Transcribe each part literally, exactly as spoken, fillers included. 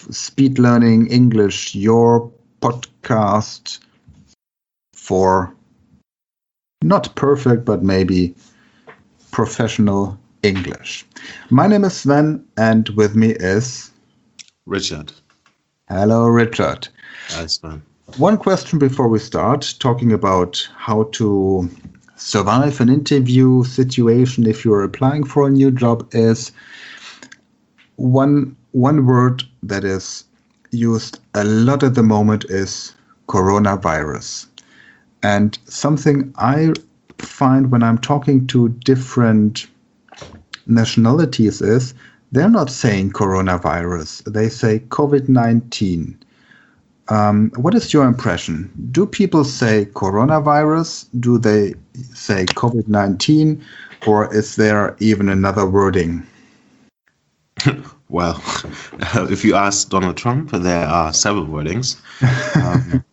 Speed Learning English, your podcast for not perfect, but maybe professional English. My name is Sven, and with me is Richard. Hello, Richard. Hi, Sven. One question before we start talking about how to survive an interview situation if you're applying for a new job is one one word that is used a lot at the moment is coronavirus. And something I find when I'm talking to different nationalities is they're not saying coronavirus, they say COVID nineteen. Um, what is your impression? Do people say coronavirus? Do they say COVID nineteen? Or is there even another wording? Well, uh, if you ask Donald Trump, there are several wordings. Um,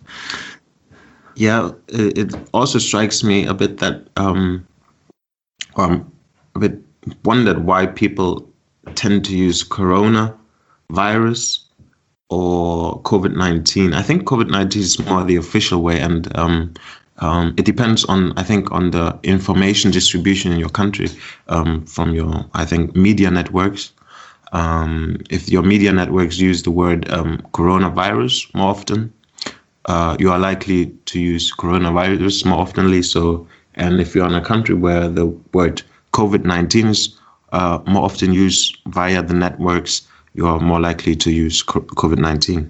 yeah, it, it also strikes me a bit that um, um, a bit wondered why people tend to use coronavirus or COVID nineteen. I think COVID nineteen is more the official way, and um, um, it depends on, I think, on the information distribution in your country um, from your, I think, media networks. Um, if your media networks use the word um, coronavirus more often, uh, you are likely to use coronavirus more oftenly. So, and if you're in a country where the word COVID nineteen is uh, more often used via the networks, you are more likely to use COVID nineteen.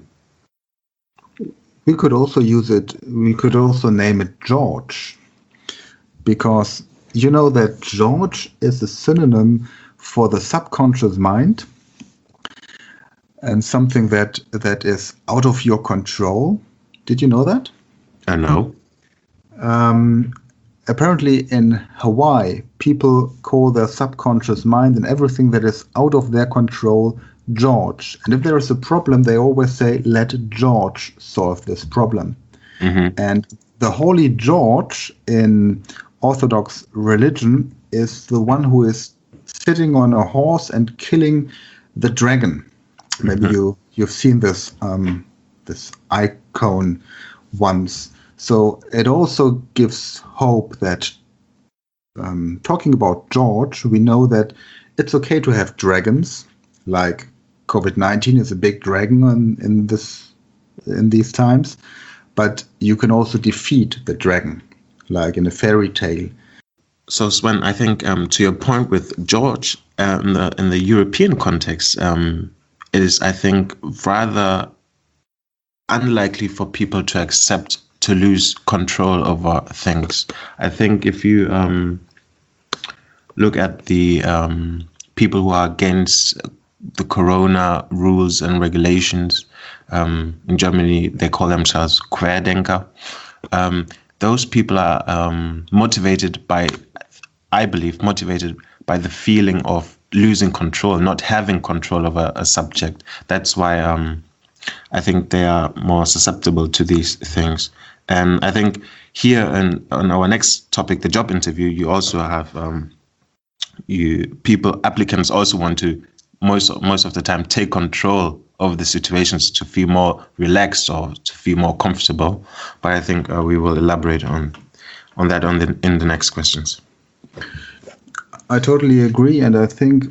We could also use it, we could also name it George, because you know that George is a synonym for the subconscious mind and something that that is out of your control. Did you know that? I know. Um, apparently in Hawaii, people call their subconscious mind and everything that is out of their control George. And if there is a problem, they always say, let George solve this problem. Mm-hmm. And the Holy George in Orthodox religion is the one who is sitting on a horse and killing the dragon. Maybe mm-hmm. you, you've seen this um, this icon once. So it also gives hope that um, talking about George, we know that it's okay to have dragons, like COVID nineteen is a big dragon in, in this in these times, but you can also defeat the dragon, like in a fairy tale. So Sven, I think um, to your point with George, uh, in the in the European context, um, it is, I think, rather unlikely for people to accept to lose control over things. I think if you um, look at the um, people who are against the corona rules and regulations, um, in Germany they call themselves Querdenker. Um, those people are um, motivated by, I believe, motivated by the feeling of losing control, not having control over a subject. That's why um, I think they are more susceptible to these things. And I think here in, on our next topic, the job interview, you also have um, you people, applicants also want to most most of the time take control of the situations to feel more relaxed or to feel more comfortable. But I think uh, we will elaborate on on that on the, in the next questions. I totally agree, and I think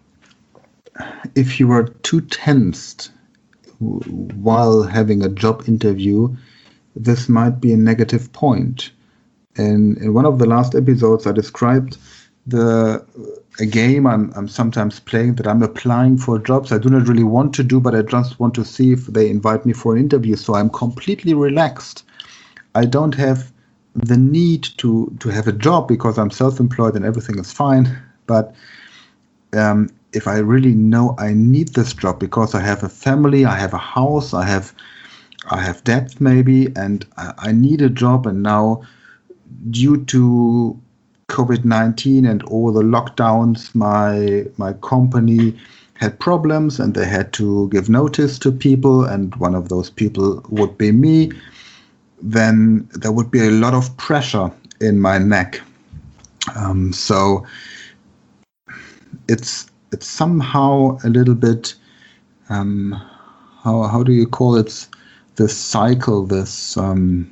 if you are too tensed while having a job interview, this might be a negative point. And in one of the last episodes, I described the a game I'm, I'm sometimes playing that I'm applying for jobs I do not really want to do, but I just want to see if they invite me for an interview. So I'm completely relaxed. I don't have the need to, to have a job because I'm self-employed and everything is fine. But um, if I really know I need this job because I have a family, I have a house, I have I have debt maybe, and I, I need a job, and now due to COVID nineteen and all the lockdowns, my my company had problems and they had to give notice to people, and one of those people would be me, then there would be a lot of pressure in my neck. Um, so it's it's somehow a little bit um, how how do you call it? This cycle, this um,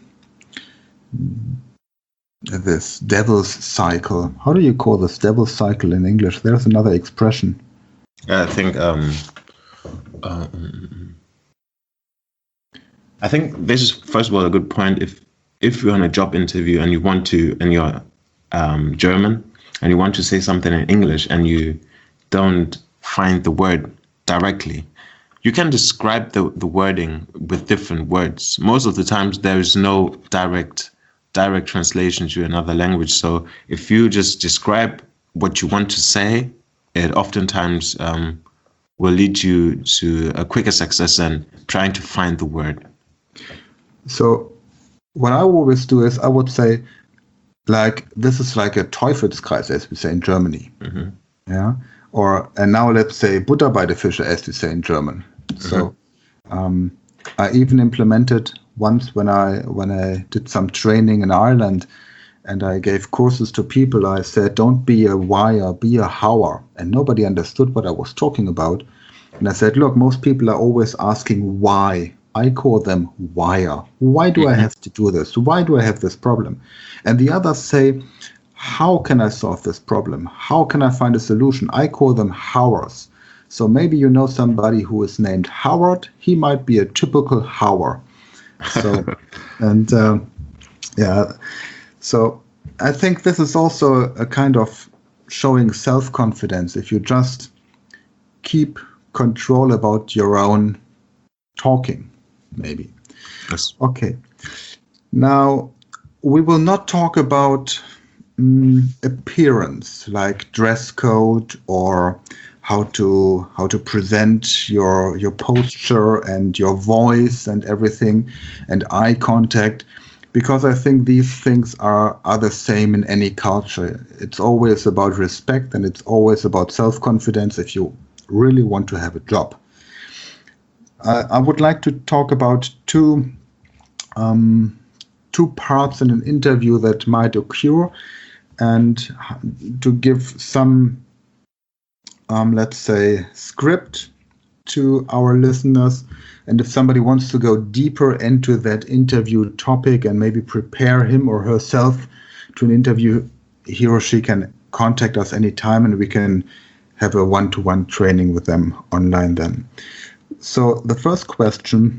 this devil's cycle. How do you call this devil's cycle in English? There's another expression. I think um, um, I think this is first of all a good point. If if you're on a job interview and you want to, and you're um, German, and you want to say something in English, and you don't find the word directly, you can describe the, the wording with different words. Most of the times there is no direct direct translation to another language. So if you just describe what you want to say, it oftentimes um, will lead you to a quicker success than trying to find the word. So what I always do is I would say, like, this is like a Teufelskreis, as we say in Germany. Mm-hmm. Yeah. Or, and now let's say Butter bei der Fische, as we say in German. Mm-hmm. So um, I even implemented once when I when I did some training in Ireland and I gave courses to people, I said, don't be a whyer, be a hower. And nobody understood what I was talking about. And I said, look, most people are always asking why. I call them wire. Why do I have to do this? Why do I have this problem? And the others say, how can I solve this problem? How can I find a solution? I call them howers. So maybe you know somebody who is named Howard. He might be a typical hower. So, and uh, yeah, so I think this is also a kind of showing self-confidence. If you just keep control about your own talking, maybe. Yes. Okay. Now, we will not talk about um, appearance, like dress code or how to how to present your your posture and your voice and everything, and eye contact, because I think these things are are the same in any culture. It's always about respect and it's always about self-confidence if you really want to have a job. Uh, I would like to talk about two um, two parts in an interview that might occur, and to give some Um, let's say, script to our listeners. And if somebody wants to go deeper into that interview topic and maybe prepare him or herself to an interview, he or she can contact us anytime and we can have a one-to-one training with them online then. So the first question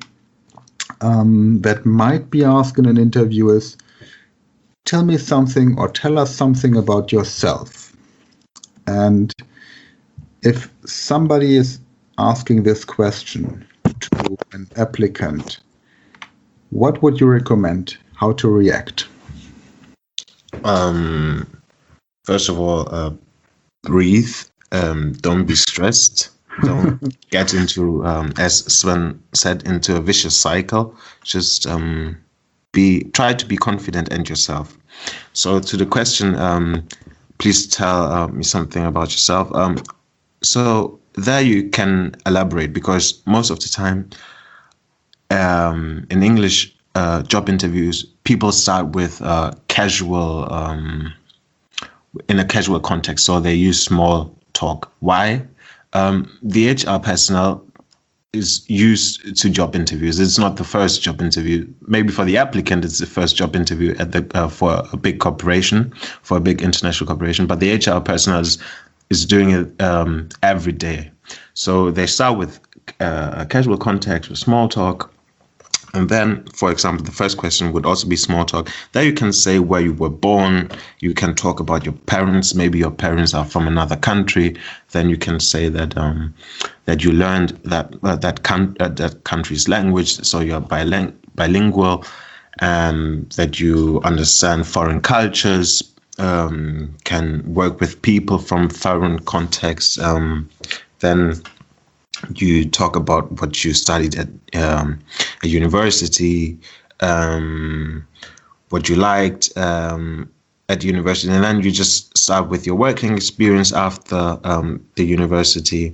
um, that might be asked in an interview is, tell me something or tell us something about yourself. And if somebody is asking this question to an applicant, what would you recommend how to react? Um, first of all, uh, breathe. Um, don't be stressed. Don't get into, um, as Sven said, into a vicious cycle. Just um, be try to be confident in yourself. So to the question, um, please tell uh, me something about yourself. Um, So there you can elaborate, because most of the time um, in English uh, job interviews, people start with uh, casual, um, in a casual context. So they use small talk. Why? Um, the H R personnel is used to job interviews. It's not the first job interview. Maybe for the applicant, it's the first job interview at the uh, for a big corporation, for a big international corporation. But the H R personnel is is doing it um, every day. So they start with uh, a casual contact, with small talk. And then, for example, the first question would also be small talk. There you can say where you were born. You can talk about your parents. Maybe your parents are from another country. Then you can say that um, that you learned that uh, that, con- uh, that country's language, so you're biling- bilingual, and that you understand foreign cultures, Um, can work with people from foreign contexts. Um, then you talk about what you studied at um, a university, um, what you liked um, at university, and then you just start with your working experience after um, the university.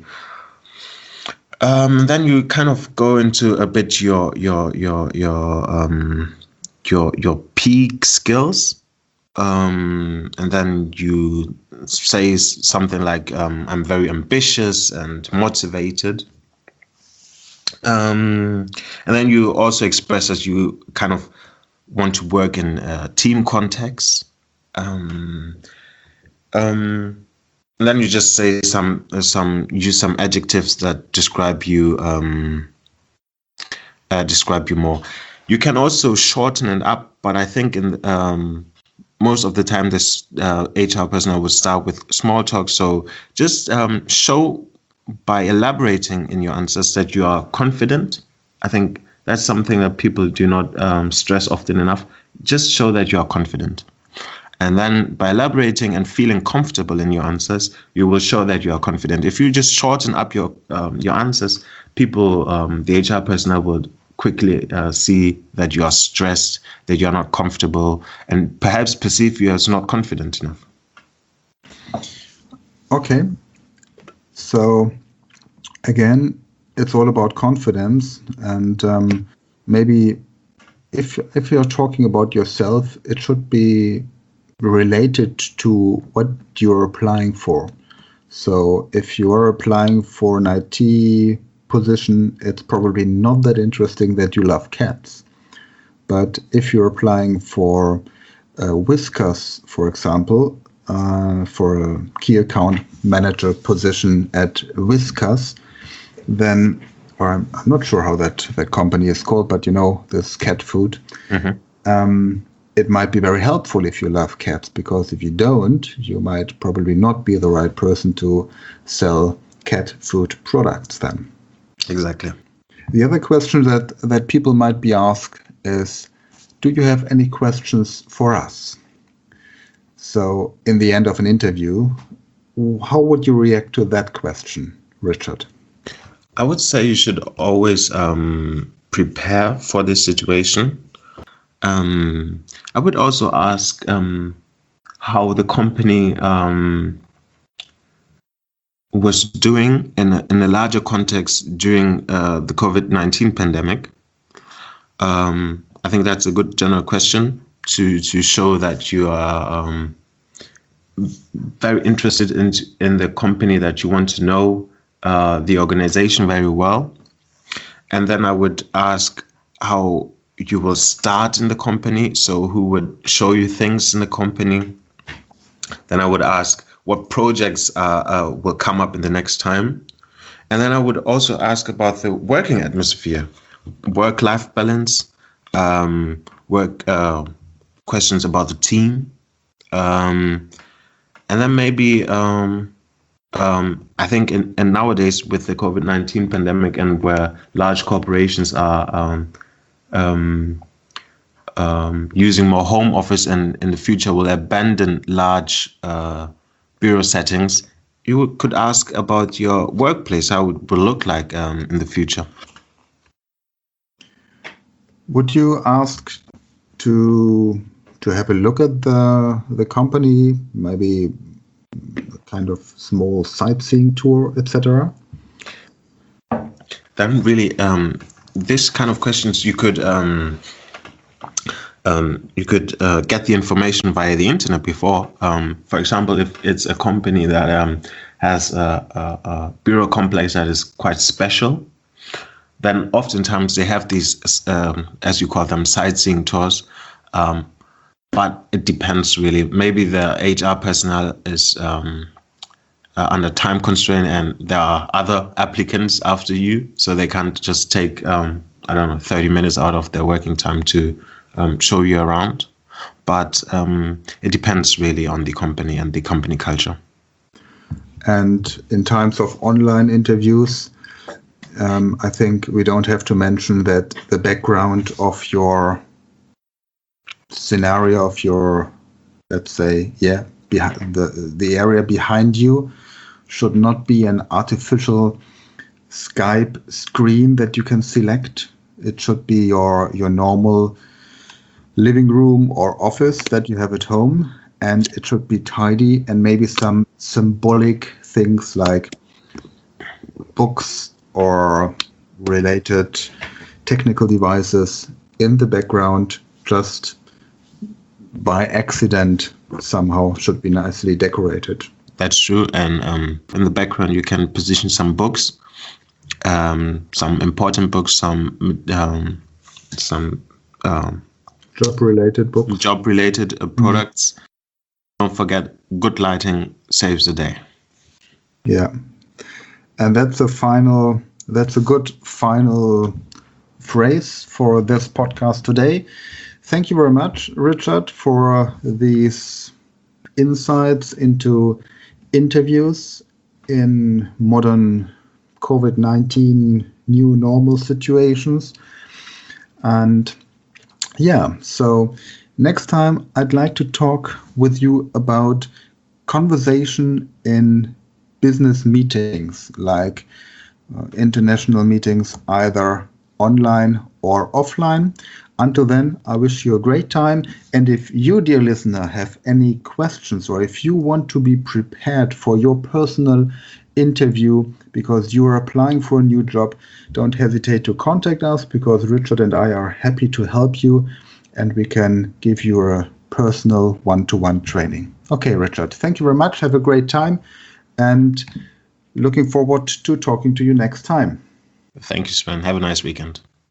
Um, then you kind of go into a bit your your your your um, your your peak skills. Um, and then you say something like, um, I'm very ambitious and motivated. Um, and then you also express that you kind of want to work in a team context. Um, um, and then you just say some some use some adjectives that describe you um, uh, describe you more. You can also shorten it up, but I think in um, most of the time this uh, H R personnel would start with small talk. So just um, show by elaborating in your answers that you are confident. I think that's something that people do not um, stress often enough. Just show that you are confident. And then by elaborating and feeling comfortable in your answers, you will show that you are confident. If you just shorten up your um, your answers, people, um, the H R personnel would quickly uh, see that you are stressed, that you are not comfortable, and perhaps perceive you as not confident enough. Okay. So again, it's all about confidence, and um, maybe if if you're talking about yourself, it should be related to what you're applying for. So if you are applying for an I T position, it's probably not that interesting that you love cats. But if you're applying for uh, Whiskas, for example, uh, for a key account manager position at Whiskas, then, or I'm, I'm not sure how that, that company is called, but you know, this cat food. Mm-hmm. Um, it might be very helpful if you love cats, because if you don't, you might probably not be the right person to sell cat food products then. Exactly. The other question that, that people might be asked is, do you have any questions for us? So in the end of an interview, how would you react to that question, Richard? I would say you should always um, prepare for this situation. Um, I would also ask um, how the company um, was doing in a, in a larger context during uh, the COVID nineteen pandemic. Um, I think that's a good general question to to show that you are um, very interested in in the company, that you want to know uh, the organization very well. And then I would ask how you will start in the company, so who would show you things in the company. Then I would ask what projects uh, uh, will come up in the next time. And then I would also ask about the working atmosphere, work-life balance, um, work uh, questions about the team. Um, and then maybe, um, um, I think in, in nowadays with the COVID nineteen pandemic, and where large corporations are um, Um, um, using more home office, and in the future will abandon large uh, bureau settings, you could ask about your workplace, how it will look like um, in the future. Would you ask to to have a look at the the company, maybe a kind of small sightseeing tour, et cetera? Then really. Um, This kind of questions you could um, um, you could uh, get the information via the internet before. Um, for example, if it's a company that um, has a, a, a bureau complex that is quite special, then oftentimes they have these, um, as you call them, sightseeing tours. Um, but it depends really. Maybe the H R personnel is um, Uh, under time constraint, and there are other applicants after you, so they can't just take um, I don't know thirty minutes out of their working time to um, show you around. But um, it depends really on the company and the company culture. And in times of online interviews, um, I think we don't have to mention that the background of your scenario, of your, let's say, yeah, behind the the area behind you, should not be an artificial Skype screen that you can select. It should be your your normal living room or office that you have at home, and it should be tidy, and maybe some symbolic things like books or related technical devices in the background, just by accident, somehow should be nicely decorated. That's true. And um, in the background, you can position some books um, some important books, some um, some um, job-related books, job-related uh, products. Mm. Don't forget, good lighting saves the day. Yeah, and that's a final. That's a good final phrase for this podcast today. Thank you very much, Richard, for uh, these insights into interviews in modern COVID nineteen new normal situations. And yeah, so next time I'd like to talk with you about conversation in business meetings, like uh, international meetings, either online or offline. Until then, I wish you a great time. And if you, dear listener, have any questions, or if you want to be prepared for your personal interview because you are applying for a new job, don't hesitate to contact us, because Richard and I are happy to help you, and we can give you a personal one-to-one training. Okay, Richard, thank you very much. Have a great time, and looking forward to talking to you next time. Thank you, Sven. Have a nice weekend.